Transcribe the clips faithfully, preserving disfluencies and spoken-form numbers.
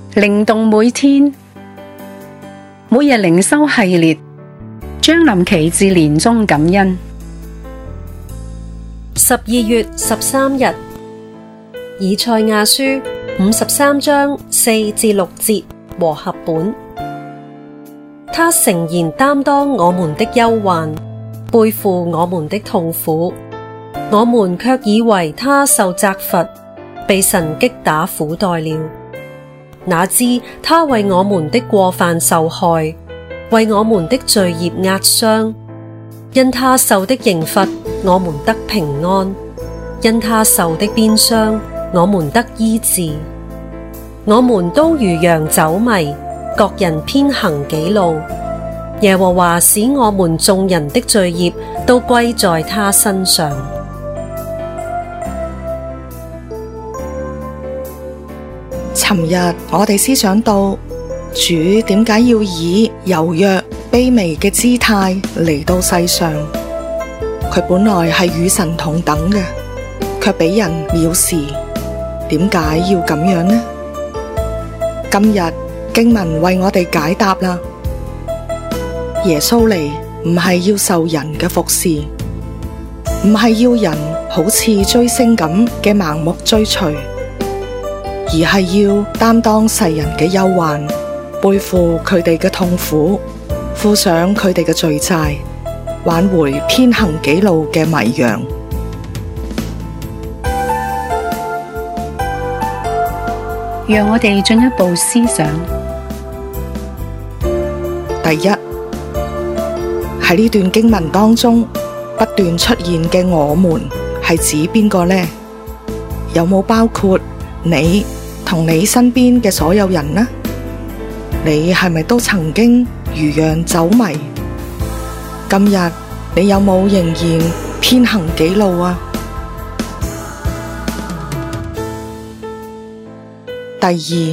靈動每天，每日靈修系列，將臨期至年終感恩。 十二月十三日，以賽亞書五十三章四至六節和合本。他誠然擔當我們的憂患，背負我們的痛苦，我們卻以為他受責罰，被神擊打苦待了。哪知他為我們的過犯受害，為我們的罪孽壓傷。因他受的刑罰，我們得平安；因他受的鞭傷，我們得醫治。我們都如羊走迷，各人偏行己路。耶和華使我們眾人的罪孽都歸在他身上。 尋日我哋思想到，主點解要以柔弱卑微嘅姿態嚟到世上？佢本來係與神同等嘅，卻俾人藐視。點解要咁樣呢？今日經文為我哋解答啦。耶穌嚟唔係要受人嘅服侍，唔係要人好似追星咁嘅盲目追隨，而係要擔當世人嘅憂患，背負佢哋嘅痛苦，負上佢哋嘅罪債，挽回偏行己路嘅迷羊。 讓我哋進一步思想。 第一，喺呢段經文當中不斷出現嘅我們係指邊個呢？有冇包括你同你身邊嘅所有人呢？你係咪都曾經如羊走迷？今日你有冇仍然偏行己路啊？第二，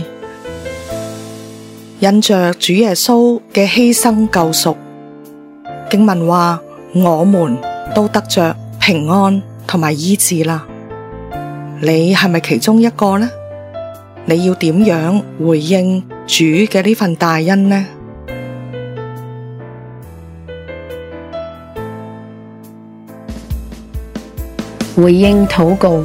因着主耶穌嘅犧牲救贖，經文話我們都得着平安同埋醫治啦。你係咪其中一個呢？你要點樣回應主嘅呢份大恩呢？ 回應禱告。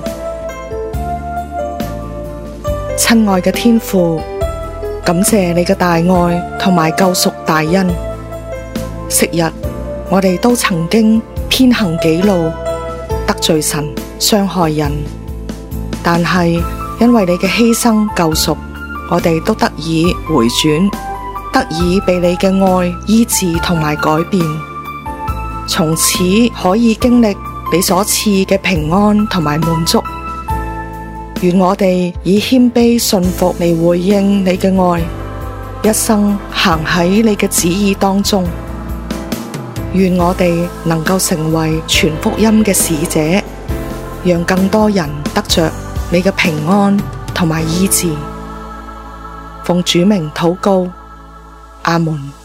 親愛嘅天父，感謝你嘅大愛同埋救贖大恩。昔日我哋都曾經偏行己路，得罪神，傷害人，但係因為你嘅犧牲救贖，我哋都得以回轉，得以被你嘅愛醫治同埋改變，從此可以經歷你所賜嘅平安同埋滿足。願我哋以謙卑順服嚟回應你嘅愛，一生行喺你嘅旨意當中。願我哋能夠成為傳福音嘅使者，讓更多人得着你嘅平安同埋醫治。奉主名禱告，阿門。